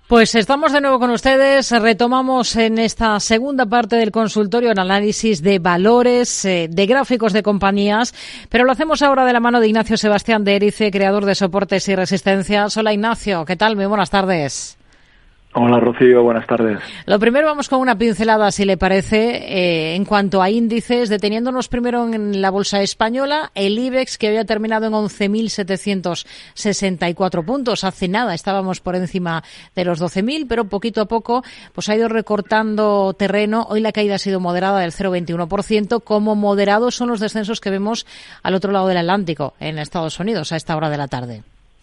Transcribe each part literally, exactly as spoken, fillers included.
Pues estamos de nuevo con ustedes. Retomamos en esta segunda parte del consultorio el análisis de valores, eh, de gráficos de compañías, pero lo hacemos ahora de la mano de Ignacio Sebastián de Erice, creador de Soportes y Resistencias. Hola Ignacio, ¿qué tal? Muy buenas tardes. Hola Rocío, buenas tardes. Lo primero, vamos con una pincelada, si le parece, eh, en cuanto a índices, deteniéndonos primero en la bolsa española, el IBEX, que había terminado en once mil setecientos sesenta y cuatro puntos. Hace nada estábamos por encima de los doce mil, pero poquito a poco pues ha ido recortando terreno. Hoy la caída ha sido moderada del cero coma veintiuno por ciento. Como moderados son los descensos que vemos al otro lado del Atlántico, en Estados Unidos, a esta hora de la tarde.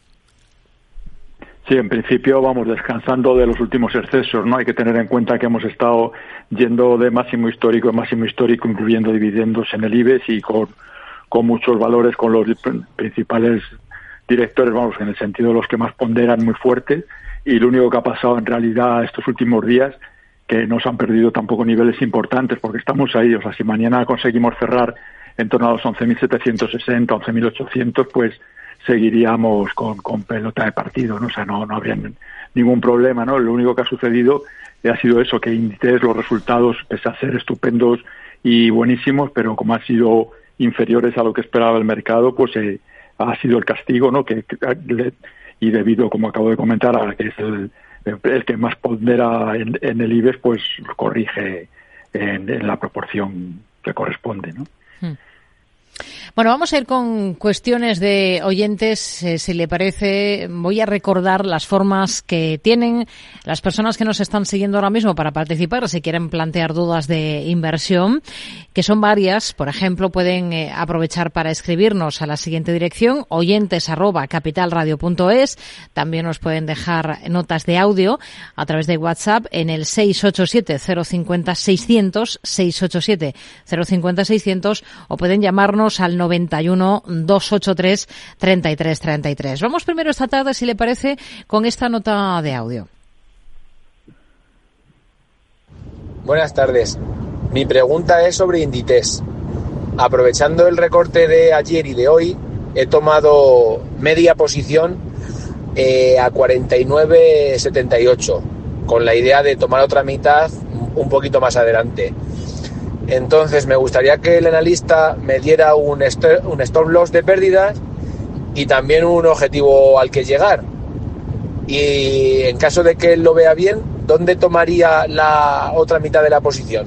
Sí, en principio vamos descansando de los últimos excesos, ¿no? Hay que tener en cuenta que hemos estado yendo de máximo histórico en máximo histórico, incluyendo dividendos en el IBEX y con, con muchos valores, con los principales directores, vamos, en el sentido de los que más ponderan muy fuerte, y lo único que ha pasado en realidad estos últimos días, que no se han perdido tampoco niveles importantes, porque estamos ahí. O sea, si mañana conseguimos cerrar en torno a los once mil setecientos sesenta, once mil ochocientos, pues seguiríamos con, con pelota de partido, ¿no? O sea, no, no habría ningún problema, ¿no? Lo único que ha sucedido ha sido eso, que Inditex, los resultados, pese a ser estupendos y buenísimos, pero como han sido inferiores a lo que esperaba el mercado, pues eh, ha sido el castigo, ¿no? Que, que y debido, como acabo de comentar, a que es el, el que más pondera en, en el IBEX, pues corrige en, en la proporción que corresponde, ¿no? Hmm. Bueno, vamos a ir con cuestiones de oyentes. Eh, si le parece, voy a recordar las formas que tienen las personas que nos están siguiendo ahora mismo para participar, si quieren plantear dudas de inversión, que son varias. Por ejemplo, pueden eh, aprovechar para escribirnos a la siguiente dirección, oyentes arroba capitalradio punto es. También nos pueden dejar notas de audio a través de WhatsApp en el seis ocho siete cero cinco cero seiscientos, seis ocho siete cero cinco cero seiscientos, o pueden llamarnos al noventa y uno, doscientos ochenta y tres, treinta y tres treinta y tres. Vamos primero esta tarde, si le parece, con esta nota de audio. Buenas tardes. Mi pregunta es sobre Inditex. Aprovechando el recorte de ayer y de hoy, he tomado media posición eh, a cuarenta y nueve setenta y ocho, con la idea de tomar otra mitad un poquito más adelante. Entonces me gustaría que el analista me diera un, st- un stop loss de pérdidas y también un objetivo al que llegar. Y en caso de que él lo vea bien, ¿dónde tomaría la otra mitad de la posición?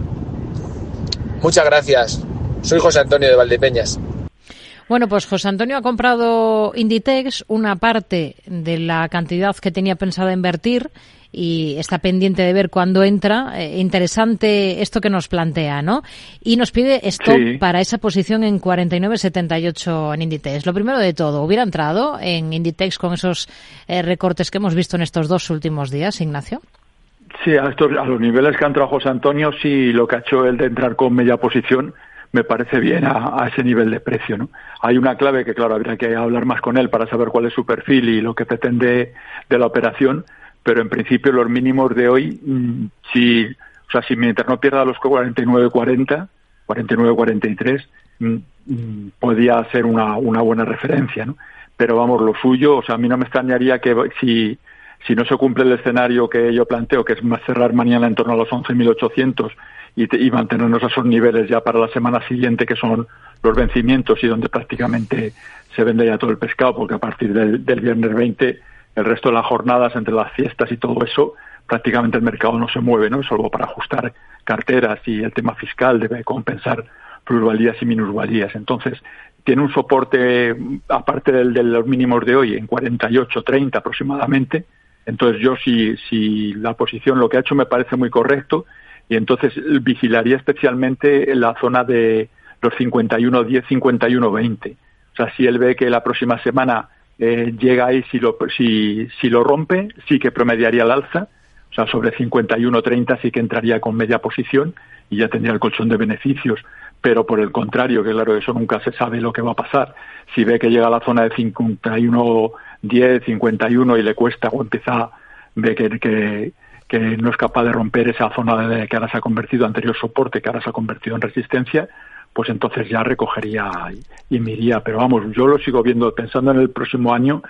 Muchas gracias. Soy José Antonio de Valdepeñas. Bueno, pues José Antonio ha comprado Inditex, una parte de la cantidad que tenía pensada invertir, y está pendiente de ver cuándo entra. Eh, interesante esto que nos plantea, ¿no? Y nos pide stop sí. para esa posición en cuarenta y nueve setenta y ocho en Inditex. Lo primero de todo, ¿hubiera entrado en Inditex con esos eh, recortes que hemos visto en estos dos últimos días, Ignacio? Sí, a, estos, a los niveles que ha entrado José Antonio, sí, lo que ha hecho él de entrar con media posición me parece bien a, a ese nivel de precio, ¿no? Hay una clave que, claro, habría que hablar más con él para saber cuál es su perfil y lo que pretende de la operación, pero en principio los mínimos de hoy, mmm, si, o sea, si mientras no pierda los cuarenta y nueve cuarenta, cuarenta y nueve cuarenta y tres, mmm, mmm, podía ser una, una buena referencia, ¿no? Pero vamos, lo suyo, o sea, a mí no me extrañaría que si, si no se cumple el escenario que yo planteo, que es más cerrar mañana en torno a los once mil ochocientos y, y mantenernos a esos niveles ya para la semana siguiente, que son los vencimientos y donde prácticamente se vende ya todo el pescado, porque a partir del, del viernes veinte, el resto de las jornadas, entre las fiestas y todo eso, prácticamente el mercado no se mueve, ¿no? Salvo para ajustar carteras, y el tema fiscal debe compensar plusvalías y minusvalías. Entonces, tiene un soporte, aparte del de los mínimos de hoy, en cuarenta y ocho treinta aproximadamente. Entonces, yo si, si la posición, lo que ha hecho me parece muy correcto, y entonces vigilaría especialmente en la zona de los cincuenta y uno diez, cincuenta y uno veinte. O sea, si él ve que la próxima semana eh, llega ahí, si lo, si, si lo rompe, sí que promediaría al alza. O sea, sobre cincuenta y uno treinta sí que entraría con media posición y ya tendría el colchón de beneficios. Pero por el contrario, que claro, eso nunca se sabe lo que va a pasar. Si ve que llega a la zona de cincuenta y uno diez, cincuenta y uno y le cuesta, o empieza, ve que, que, que no es capaz de romper esa zona de, que ahora se ha convertido anterior soporte, que ahora se ha convertido en resistencia, pues entonces ya recogería y, y me iría. Pero vamos, yo lo sigo viendo, pensando en el próximo año,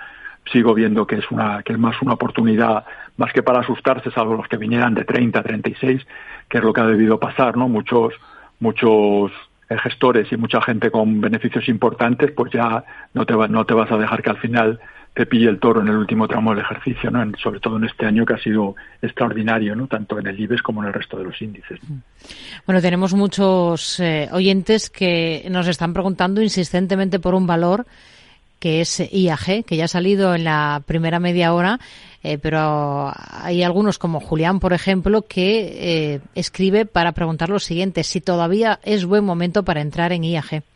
sigo viendo que es una que es más una oportunidad, más que para asustarse, salvo los que vinieran de treinta, treinta y seis, que es lo que ha debido pasar, ¿no? Muchos muchos gestores y mucha gente con beneficios importantes, pues ya no te va, no te vas a dejar que al final te pille el toro en el último tramo del ejercicio, ¿no? En, sobre todo en este año que ha sido extraordinario, ¿no? Tanto en el IBEX como en el resto de los índices, ¿no? Bueno, tenemos muchos eh, oyentes que nos están preguntando insistentemente por un valor que es I A G, que ya ha salido en la primera media hora, eh, pero hay algunos como Julián, por ejemplo, que eh, escribe para preguntar lo siguiente: si todavía es buen momento para entrar en I A G.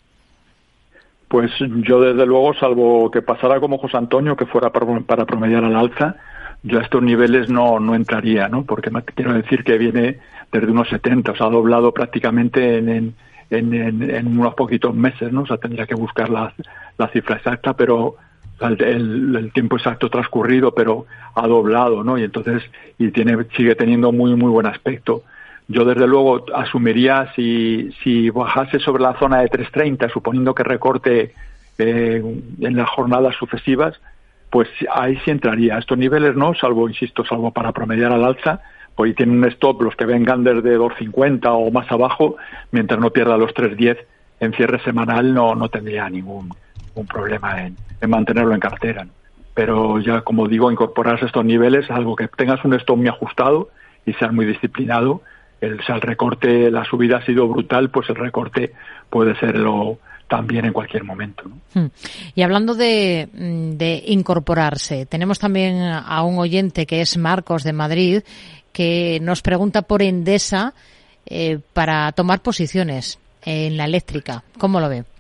Pues yo desde luego, salvo que pasara como José Antonio, que fuera para, para promediar al alza, yo a estos niveles no no entraría, ¿no? Porque me, quiero decir que viene desde unos setenta, o sea, ha doblado prácticamente en, en, en, en, en unos poquitos meses, ¿no? O sea, tendría que buscar la, la cifra exacta, pero el, el, el tiempo exacto transcurrido, pero ha doblado, ¿no? Y entonces, y tiene sigue teniendo muy, muy buen aspecto. Yo, desde luego, asumiría si, si bajase sobre la zona de tres treinta, suponiendo que recorte eh, en las jornadas sucesivas, pues ahí sí entraría. A estos niveles no, salvo, insisto, salvo para promediar al alza, pues tiene un stop los que vengan desde dos cincuenta o más abajo, mientras no pierda los tres diez en cierre semanal, no no tendría ningún, ningún problema en, en mantenerlo en cartera, ¿no? Pero ya, como digo, incorporarse a estos niveles, algo que tengas un stop muy ajustado y seas muy disciplinado. El, o sea, el recorte, la subida ha sido brutal, pues el recorte puede serlo también en cualquier momento, ¿no? Y hablando de, de incorporarse, tenemos también a un oyente que es Marcos de Madrid, que nos pregunta por Endesa eh, para tomar posiciones en la eléctrica. ¿Cómo lo ve?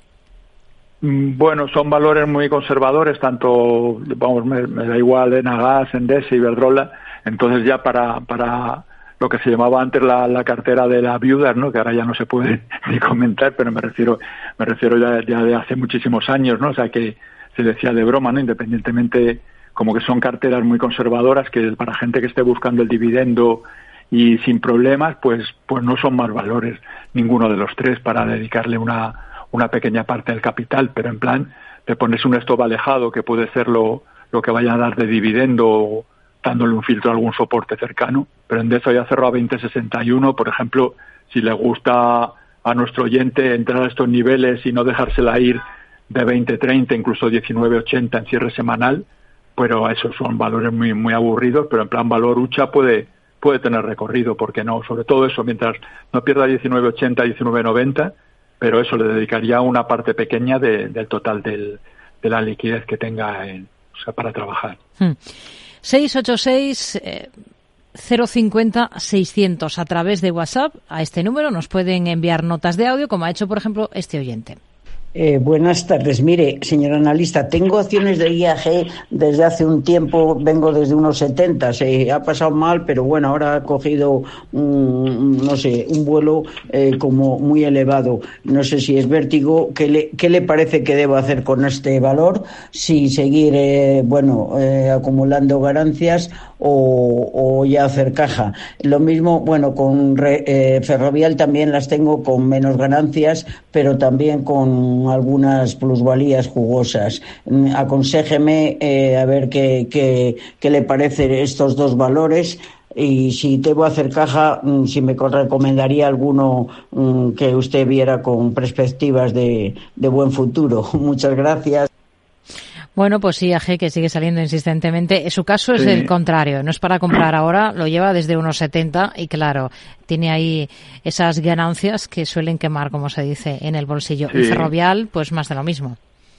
Bueno, son valores muy conservadores, tanto, vamos, me, me da igual Enagas, Endesa, Iberdrola. Entonces ya para para lo que se llamaba antes la, la cartera de la viuda, ¿no? Que ahora ya no se puede ni comentar, pero me refiero me refiero ya, ya de hace muchísimos años, ¿no? O sea, que se decía de broma, ¿no? Independientemente, como que son carteras muy conservadoras, que para gente que esté buscando el dividendo y sin problemas, pues pues no son más valores ninguno de los tres para dedicarle una una pequeña parte del capital, pero en plan te pones un stop alejado, que puede ser lo, lo que vaya a dar de dividendo, dándole un filtro a algún soporte cercano. Pero Endesa ya cerró a veinte sesenta y uno, por ejemplo, si le gusta a nuestro oyente entrar a estos niveles y no dejársela ir de veinte treinta, incluso diecinueve ochenta en cierre semanal, pero esos son valores muy muy aburridos, pero en plan valor hucha puede puede tener recorrido, porque no, sobre todo eso, mientras no pierda diecinueve ochenta, diecinueve noventa, pero eso le dedicaría una parte pequeña de, del total del, de la liquidez que tenga en, o sea, para trabajar. Hmm. seis ocho seis cero cincuenta seiscientos a través de WhatsApp. A este número nos pueden enviar notas de audio, como ha hecho, por ejemplo, este oyente. Eh, buenas tardes. Mire, señor analista, tengo acciones de I A G desde hace un tiempo, vengo desde unos setenta, se ha pasado mal, pero bueno, ahora ha cogido un, no sé, un vuelo eh, como muy elevado. No sé si es vértigo. ¿Qué le, qué le parece que debo hacer con este valor? Si seguir, eh, bueno, eh, acumulando ganancias o, o ya hacer caja. Lo mismo, bueno, con re, eh, Ferrovial también las tengo con menos ganancias, pero también con algunas plusvalías jugosas. Aconséjeme eh, a ver qué, qué, qué le parecen estos dos valores, y si debo hacer caja, si me recomendaría alguno que usted viera con perspectivas de, de buen futuro. Muchas gracias. Bueno, pues I A G, que sigue saliendo insistentemente. Su caso es Sí. el contrario. No es para comprar ahora, lo lleva desde unos setenta y, claro, tiene ahí esas ganancias que suelen quemar, como se dice, en el bolsillo. Sí. Y Ferrovial, pues más de lo mismo.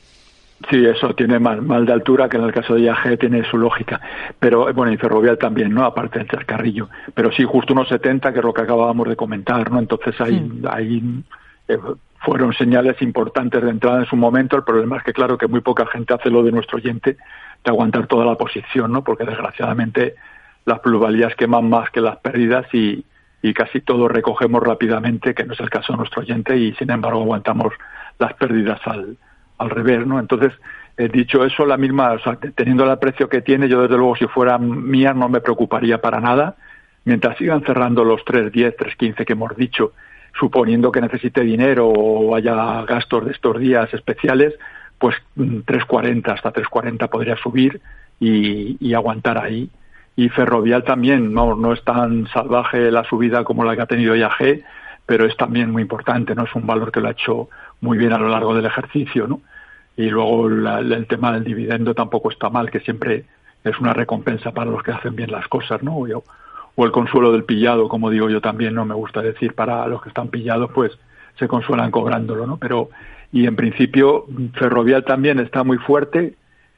Sí, eso tiene más, más de altura, que en el caso de I A G tiene su lógica. Pero, bueno, y Ferrovial también, ¿no? Aparte del chascarrillo. Pero sí, justo unos setenta, que es lo que acabábamos de comentar, ¿no? Entonces ahí, Hmm. ahí eh, fueron señales importantes de entrada en su momento. El problema es que, claro, que muy poca gente hace lo de nuestro oyente, de aguantar toda la posición, ¿no? Porque desgraciadamente las plusvalías queman más que las pérdidas y, y casi todos recogemos rápidamente, que no es el caso de nuestro oyente, y sin embargo aguantamos las pérdidas al, al revés, ¿no? Entonces, eh, dicho eso, la misma, o sea, teniendo el precio que tiene, yo desde luego, si fuera mía, no me preocuparía para nada, mientras sigan cerrando los tres diez, tres quince que hemos dicho, suponiendo que necesite dinero o haya gastos de estos días especiales, pues tres cuarenta, hasta tres cuarenta podría subir, y, y aguantar ahí. Y Ferrovial también, no, no es tan salvaje la subida como la que ha tenido I A G, pero es también muy importante, ¿no? Es un valor que lo ha hecho muy bien a lo largo del ejercicio, ¿no? Y luego la, el tema del dividendo tampoco está mal, que siempre es una recompensa para los que hacen bien las cosas, ¿no? O, o el consuelo del pillado, como digo yo también, no me gusta decir, para los que están pillados, pues se consuelan cobrándolo, ¿no? Pero, y en principio, Ferrovial también está muy fuerte.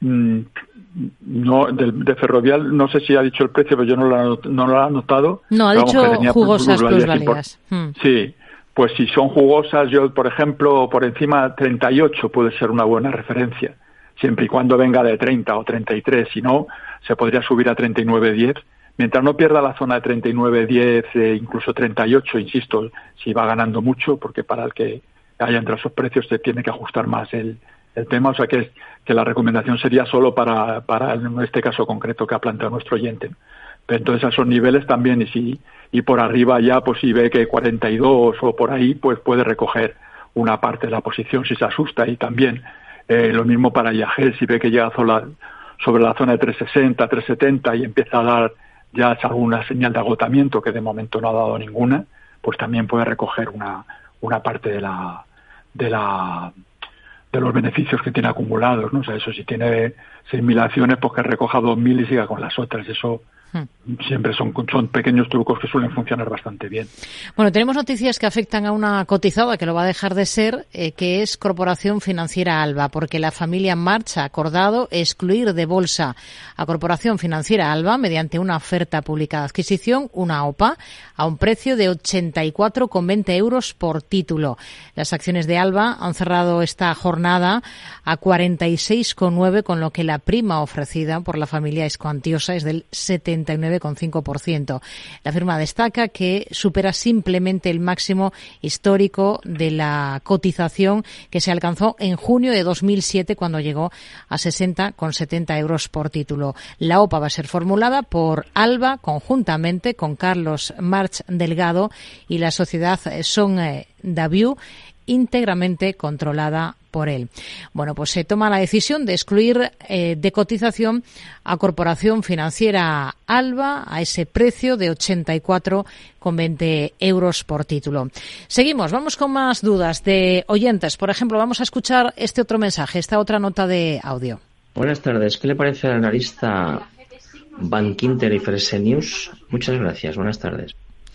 No, de, de Ferrovial no sé si ha dicho el precio, pero yo no lo, no lo he anotado. No, ha dicho jugosas plusvalías. Hmm. Sí, pues si son jugosas, yo, por ejemplo, por encima de treinta y ocho puede ser una buena referencia, siempre y cuando venga de treinta o treinta y tres, si no, se podría subir a treinta y nueve diez. Mientras no pierda la zona de treinta y nueve diez, eh, incluso treinta y ocho, insisto, si va ganando mucho, porque para el que haya entre esos precios se tiene que ajustar más el, el tema, o sea que, que la recomendación sería solo para, para en este caso concreto que ha planteado nuestro oyente. Pero entonces a esos niveles también, y si y por arriba ya, pues si ve que cuarenta y dos o por ahí, pues puede recoger una parte de la posición si se asusta. Y también eh, lo mismo para I A G, si ve que llega sola, sobre la zona de tres sesenta, tres setenta y empieza a dar ya alguna señal de agotamiento, que de momento no ha dado ninguna, pues también puede recoger una una parte de la de la de los beneficios que tiene acumulados, ¿no? O sea, eso si tiene seis mil acciones, pues que recoja dos mil y siga con las otras. Eso hmm. siempre son, son pequeños trucos que suelen funcionar bastante bien. Bueno, tenemos noticias que afectan a una cotizada que lo va a dejar de ser, eh, que es Corporación Financiera Alba, porque la familia March ha acordado excluir de bolsa a Corporación Financiera Alba mediante una oferta pública de adquisición, una O P A, a un precio de ochenta y cuatro con veinte euros por título. Las acciones de Alba han cerrado esta jornada a cuarenta y seis con nueve, con lo que la prima ofrecida por la familia es cuantiosa, es del setenta y nueve con cinco por ciento. La firma destaca que supera simplemente el máximo histórico de la cotización que se alcanzó en junio de dos mil siete, cuando llegó a sesenta con setenta euros por título. La O P A va a ser formulada por Alba conjuntamente con Carlos March Delgado y la sociedad Son Daviu, íntegramente controlada por él. Bueno, pues se toma la decisión de excluir eh, de cotización a Corporación Financiera Alba a ese precio de ochenta y cuatro con veinte euros por título. Seguimos, vamos con más dudas de oyentes. Por ejemplo, vamos a escuchar este otro mensaje, esta otra nota de audio. Buenas tardes, ¿qué le parece al analista Bankinter y Fresenius? Muchas gracias, buenas tardes.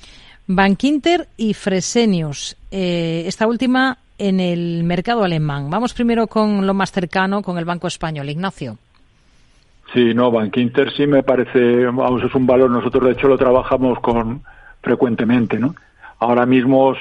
Bankinter y Fresenius, eh, esta última en el mercado alemán. Vamos primero con lo más cercano, con el Banco Español. Ignacio. Sí, no, Bankinter sí me parece, vamos, es un valor, nosotros de hecho lo trabajamos con frecuentemente, ¿no? Ahora mismo,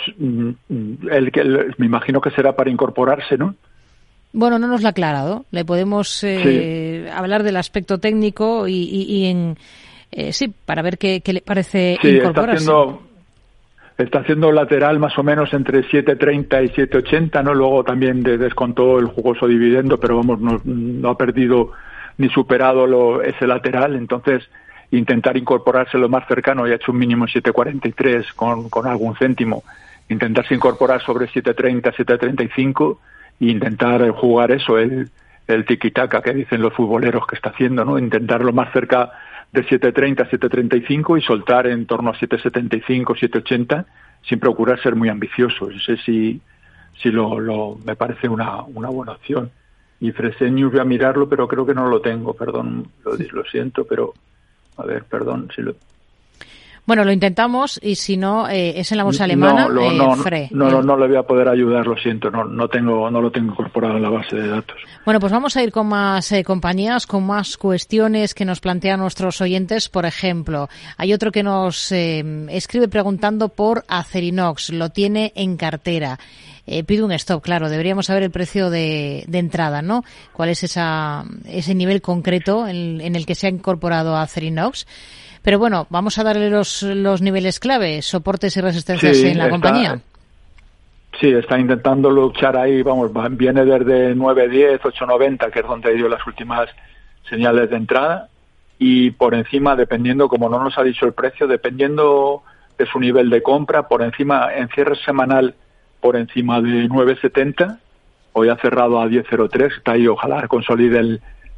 el que me imagino que será para incorporarse, ¿no? Bueno, no nos lo ha aclarado. Le podemos eh, sí. hablar del aspecto técnico y, y, y en eh, sí, para ver qué, qué le parece sí, incorporarse. Está haciendo, está haciendo lateral más o menos entre siete treinta y siete ochenta, ¿no? Luego también de, descontó el jugoso dividendo, pero vamos, no, no ha perdido ni superado lo, ese lateral, entonces intentar incorporarse lo más cercano, y ha hecho un mínimo en siete cuarenta y tres con, con algún céntimo, intentarse incorporar sobre siete treinta, siete treinta y cinco e intentar jugar eso, el, el tiki-taka que dicen los futboleros que está haciendo, ¿no? Intentar lo más cerca de siete treinta, siete treinta y cinco y soltar en torno a siete setenta y cinco, siete ochenta, sin procurar ser muy ambicioso. No sé si, si lo, lo, me parece una, una buena opción. Y Fresenius voy a mirarlo, pero creo que no lo tengo, perdón, lo, lo siento, pero a ver, perdón, si lo... Bueno, lo intentamos y si no, eh, es en la bolsa alemana, no, lo, eh, no, Fre. No, no, no le voy a poder ayudar, lo siento, no, no tengo, no lo tengo incorporado en la base de datos. Bueno, pues vamos a ir con más eh, compañías, con más cuestiones que nos plantean nuestros oyentes. Por ejemplo, hay otro que nos eh, escribe preguntando por Acerinox, lo tiene en cartera. Eh, pide un stop, claro, deberíamos saber el precio de, de entrada, ¿no? ¿Cuál es esa, ese nivel concreto en, en el que se ha incorporado Acerinox? Pero bueno, vamos a darle los, los niveles clave, soportes y resistencias sí, en la está, compañía. Sí, está intentando luchar ahí, vamos, viene desde nueve diez, ocho noventa, que es donde dio las últimas señales de entrada, y por encima, dependiendo, como no nos ha dicho el precio, dependiendo de su nivel de compra, por encima, en cierre semanal, por encima de nueve setenta, hoy ha cerrado a diez cero tres, está ahí, ojalá consolide el,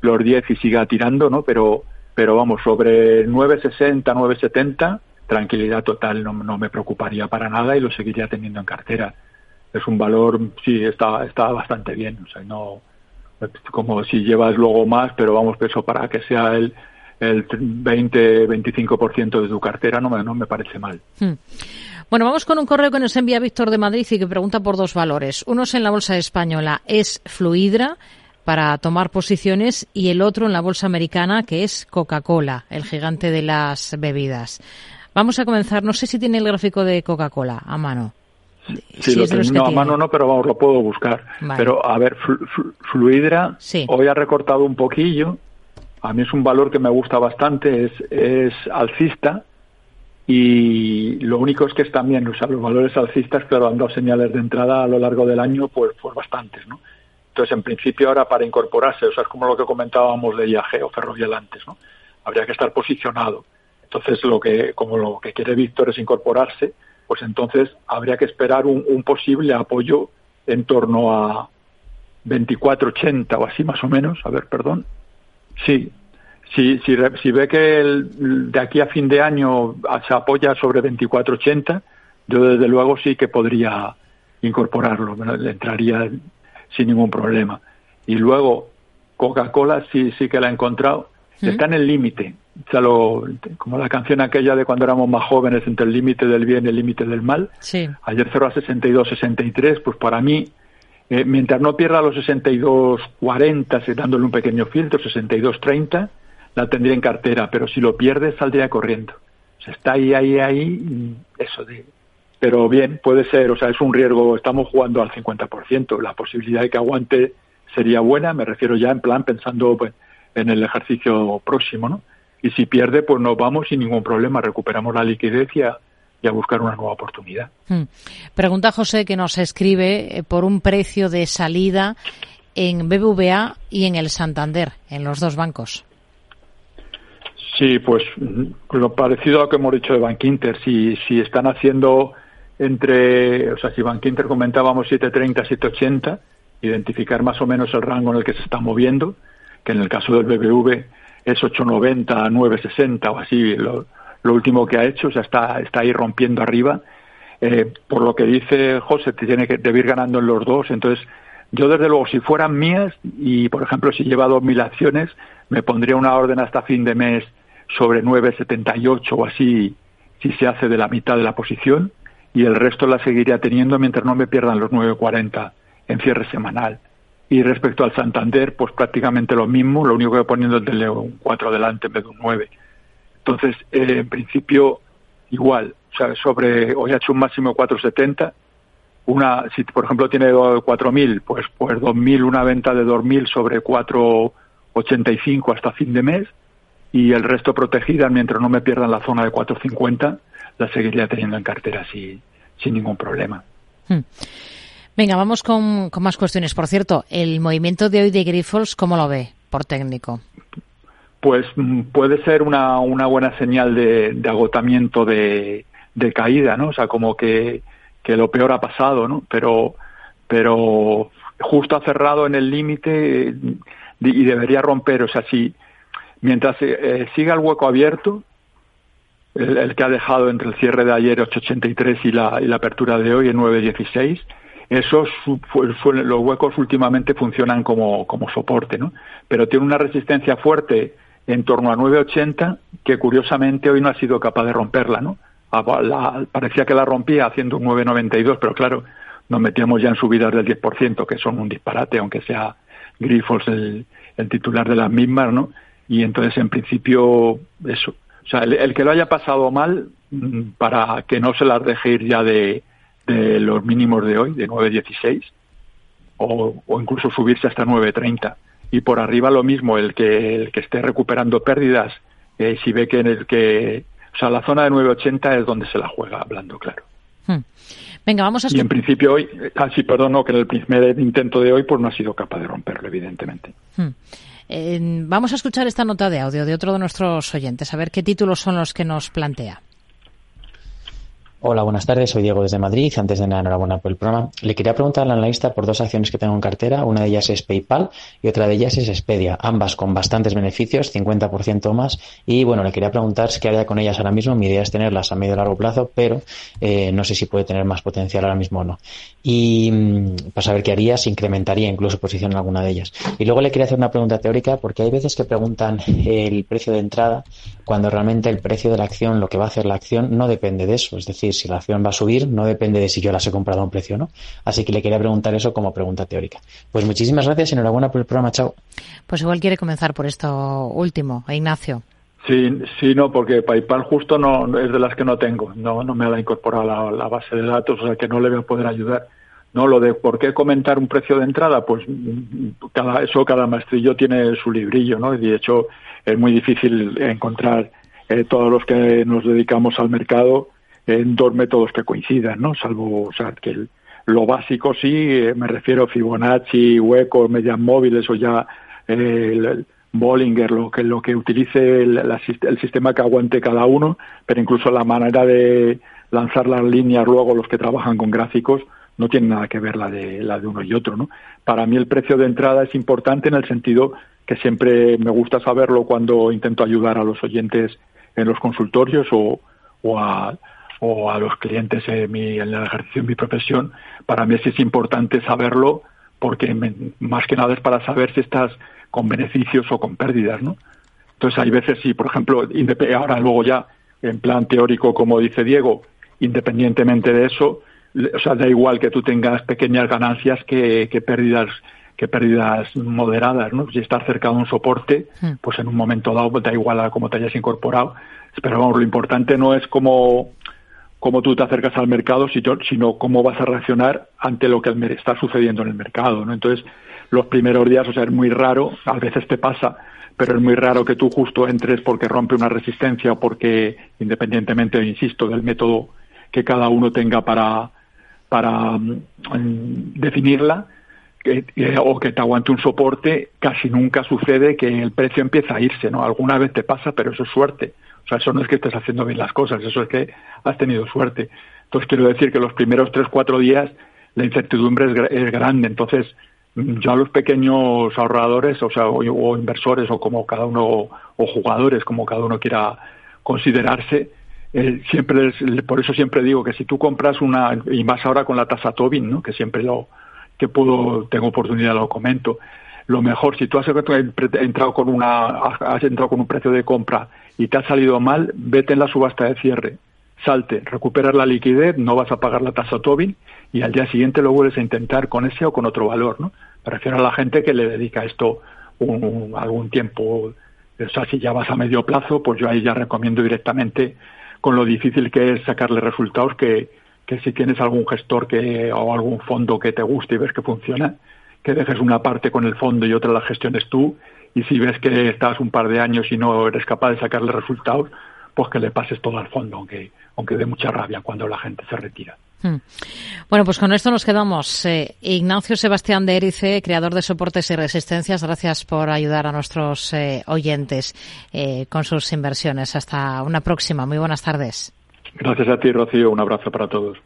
los diez y siga tirando, ¿no? Pero, pero vamos, sobre nueve sesenta, nueve setenta, tranquilidad total, no, no me preocuparía para nada y lo seguiría teniendo en cartera. Es un valor, sí, está, está bastante bien, o sea, no, como si llevas luego más, pero vamos, eso para que sea el, el veinte, veinticinco por ciento de tu cartera no me, no me parece mal. Hmm. Bueno, vamos con un correo que nos envía Víctor de Madrid y que pregunta por dos valores. Uno es en la bolsa española, es Fluidra, para tomar posiciones, y el otro en la bolsa americana, que es Coca-Cola, el gigante de las bebidas. Vamos a comenzar, no sé si tiene el gráfico de Coca-Cola a mano. Sí, si lo tengo, no, a mano no, pero vamos, lo puedo buscar. Vale. Pero, a ver, flu, flu, Fluidra, sí. Hoy ha recortado un poquillo. A mí es un valor que me gusta bastante, es, es alcista, y lo único es que están bien, o sea, los valores alcistas, claro, han dado señales de entrada a lo largo del año, pues, pues bastantes, ¿no? Entonces, en principio, ahora para incorporarse, o sea, es como lo que comentábamos de I A G o Ferrovial antes, ¿no? Habría que estar posicionado. Entonces, lo que, como lo que quiere Víctor es incorporarse, pues entonces habría que esperar un, un posible apoyo en torno a veinticuatro ochenta o así más o menos. A ver, perdón. Sí, si, si, si ve que el, de aquí a fin de año se apoya sobre veinticuatro ochenta, yo desde luego sí que podría incorporarlo, le entraría sin ningún problema. Y luego Coca-Cola sí, sí que la he encontrado, ¿Mm? Está en el límite. O sea, lo, como la canción aquella de cuando éramos más jóvenes, entre el límite del bien y el límite del mal. Sí. Ayer cerró a sesenta y dos sesenta y tres, pues para mí, eh, mientras no pierda los sesenta y dos cuarenta, dándole un pequeño filtro, sesenta y dos treinta, la tendría en cartera, pero si lo pierde saldría corriendo. O sea, está ahí, ahí, ahí, eso de... Pero bien, puede ser, o sea, es un riesgo, estamos jugando al cincuenta por ciento, la posibilidad de que aguante sería buena, me refiero ya en plan pensando pues, en el ejercicio próximo, ¿no? Y si pierde, pues nos vamos sin ningún problema, recuperamos la liquidez y a, y a buscar una nueva oportunidad. Hmm. Pregunta José, que nos escribe eh, por un precio de salida en B B V A y en el Santander, en los dos bancos. Sí, pues lo parecido a lo que hemos dicho de Bankinter, si, si están haciendo entre, o sea, si Bankinter comentábamos siete treinta, siete ochenta, identificar más o menos el rango en el que se está moviendo, que en el caso del B B V es ocho noventa, nueve sesenta o así, lo, lo último que ha hecho, o sea, está, está ahí rompiendo arriba. Eh, por lo que dice José, te tiene que debe ir ganando en los dos, entonces yo desde luego, si fueran mías, y por ejemplo si lleva dos mil acciones, me pondría una orden hasta fin de mes sobre nueve setenta y ocho o así, si se hace de la mitad de la posición, y el resto la seguiría teniendo mientras no me pierdan los nueve cuarenta en cierre semanal. Y respecto al Santander, pues prácticamente lo mismo, lo único que poniendo el de un cuatro delante en vez de un nueve. Entonces, eh, en principio, igual, o sea, sobre, hoy ha hecho un máximo de cuatro setenta, una, si por ejemplo tiene cuatro mil, pues, pues dos mil, una venta de dos mil sobre cuatro ochenta y cinco hasta fin de mes, y el resto protegida mientras no me pierdan la zona de cuatro cincuenta, la seguiría teniendo en cartera sin, sin ningún problema. Hmm. Venga, vamos con, con más cuestiones. Por cierto, el movimiento de hoy de Grifols, ¿cómo lo ve por técnico? Pues puede ser una, una buena señal de, de agotamiento de, de caída, ¿no? O sea, como que, que lo peor ha pasado, ¿no? Pero, pero justo ha cerrado en el límite y debería romper. O sea, si mientras eh, siga el hueco abierto, el, el que ha dejado entre el cierre de ayer ocho ochenta y tres y la, y la apertura de hoy en nueve dieciséis, esos los huecos últimamente funcionan como, como soporte, ¿no? Pero tiene una resistencia fuerte en torno a nueve ochenta que curiosamente hoy no ha sido capaz de romperla, ¿no? La, parecía que la rompía haciendo un nueve noventa y dos, pero claro, nos metíamos ya en subidas del diez por ciento, que son un disparate, aunque sea Grifols el, el titular de las mismas, ¿no? Y entonces, en principio, eso. O sea, el, el que lo haya pasado mal, para que no se las deje ir ya de de los mínimos de hoy, de nueve dieciséis, o, o incluso subirse hasta nueve treinta. Y por arriba lo mismo, el que el que esté recuperando pérdidas, eh, si ve que en el que... O sea, la zona de nueve ochenta es donde se la juega, hablando claro. Hmm. Venga, vamos a... Y en principio hoy... Ah, sí, perdón, no, que en el primer intento de hoy pues no ha sido capaz de romperlo, evidentemente. Hmm. Eh, vamos a escuchar esta nota de audio de otro de nuestros oyentes, a ver qué títulos son los que nos plantea. Hola, buenas tardes. Soy Diego desde Madrid. Antes de nada, enhorabuena por el programa. Le quería preguntar al analista por dos acciones que tengo en cartera. Una de ellas es PayPal y otra de ellas es Expedia. Ambas con bastantes beneficios, cincuenta por ciento más. Y bueno, le quería preguntar qué haría con ellas ahora mismo. Mi idea es tenerlas a medio y largo plazo, pero eh, no sé si puede tener más potencial ahora mismo o no. Y para saber qué haría, si incrementaría incluso posición en alguna de ellas. Y luego le quería hacer una pregunta teórica, porque hay veces que preguntan el precio de entrada cuando realmente el precio de la acción, lo que va a hacer la acción, no depende de eso. Es decir, si la acción va a subir, no depende de si yo las he comprado a un precio o no. Así que le quería preguntar eso como pregunta teórica. Pues muchísimas gracias y enhorabuena por el programa. Chao. Pues igual quiere comenzar por esto último, Ignacio. Sí, sí, no, porque PayPal justo no es de las que no tengo. No, no me la ha incorporado la, la base de datos, o sea que no le voy a poder ayudar. No, lo de por qué comentar un precio de entrada, pues cada eso cada maestrillo tiene su librillo, ¿no? Y de hecho es muy difícil encontrar eh, todos los que nos dedicamos al mercado en dos métodos que coincidan, ¿no? Salvo, o sea, que el, lo básico sí, eh, me refiero a Fibonacci, huecos, medias móviles o ya eh, el, el Bollinger, lo que lo que utilice el, la, el sistema que aguante cada uno, pero incluso la manera de lanzar las líneas luego los que trabajan con gráficos no tiene nada que ver la de la de uno y otro, ¿no? Para mí el precio de entrada es importante en el sentido que siempre me gusta saberlo cuando intento ayudar a los oyentes en los consultorios o, o a o a los clientes en, mi, en el ejercicio de mi profesión. Para mí sí es importante saberlo porque me, más que nada es para saber si estás con beneficios o con pérdidas, ¿no? Entonces hay veces sí, por ejemplo, ahora luego ya en plan teórico, como dice Diego, independientemente de eso, o sea, da igual que tú tengas pequeñas ganancias que, que pérdidas que pérdidas moderadas, ¿no? Si estás cerca de un soporte, pues en un momento dado da igual a cómo te hayas incorporado. Pero vamos, lo importante no es cómo, cómo tú te acercas al mercado, sino cómo vas a reaccionar ante lo que está sucediendo en el mercado, ¿no? Entonces, los primeros días, o sea, es muy raro, a veces te pasa, pero es muy raro que tú justo entres porque rompe una resistencia o porque, independientemente, insisto, del método que cada uno tenga para para um, definirla, que, eh, o que te aguante un soporte, casi nunca sucede que el precio empieza a irse, ¿no? Alguna vez te pasa, pero eso es suerte. O sea, eso no es que estés haciendo bien las cosas, eso es que has tenido suerte. Entonces, quiero decir que los primeros tres, cuatro días la incertidumbre es, es grande. Entonces, yo a los pequeños ahorradores, o sea, o, o inversores, o como cada uno, o, o jugadores, como cada uno quiera considerarse, Eh, siempre es, por eso siempre digo que si tú compras una, y más ahora con la tasa Tobin, ¿no? Que siempre lo que puedo tengo oportunidad lo comento, lo mejor si tú has entrado con una has entrado con un precio de compra y te ha salido mal, vete en la subasta de cierre, salte, recuperas la liquidez, no vas a pagar la tasa Tobin y al día siguiente lo vuelves a intentar con ese o con otro valor, ¿no? Me refiero a la gente que le dedica esto un, un, algún tiempo. O sea, si ya vas a medio plazo, pues yo ahí ya recomiendo directamente, con lo difícil que es sacarle resultados, que, que si tienes algún gestor que o algún fondo que te guste y ves que funciona, que dejes una parte con el fondo y otra la gestiones tú, y si ves que estás un par de años y no eres capaz de sacarle resultados, pues que le pases todo al fondo, aunque aunque dé mucha rabia cuando la gente se retira. Hmm. Bueno, pues con esto nos quedamos. Eh, Ignacio Sebastián de Erice, creador de Soportes y Resistencias, gracias por ayudar a nuestros eh, oyentes eh, con sus inversiones. Hasta una próxima. Muy buenas tardes. Gracias a ti, Rocío. Un abrazo para todos.